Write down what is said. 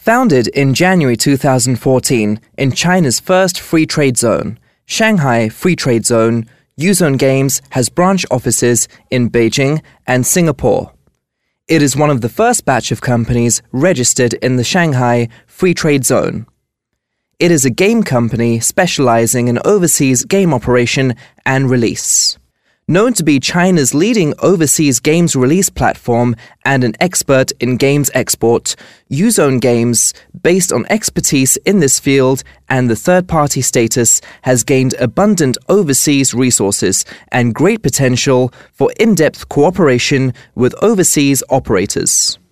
Founded in January 2014 in China's first free trade zone, Shanghai Free Trade Zone, Yuzone Games has branch offices in Beijing and Singapore. It is one of the first batch of companies registered in the Shanghai Free Trade Zone. It is a game company specializing in overseas game operation and release. Known to be China's leading overseas games release platform and an expert in games export, Yuzone Games, based on expertise in this field and the third-party status, has gained abundant overseas resources and great potential for in-depth cooperation with overseas operators.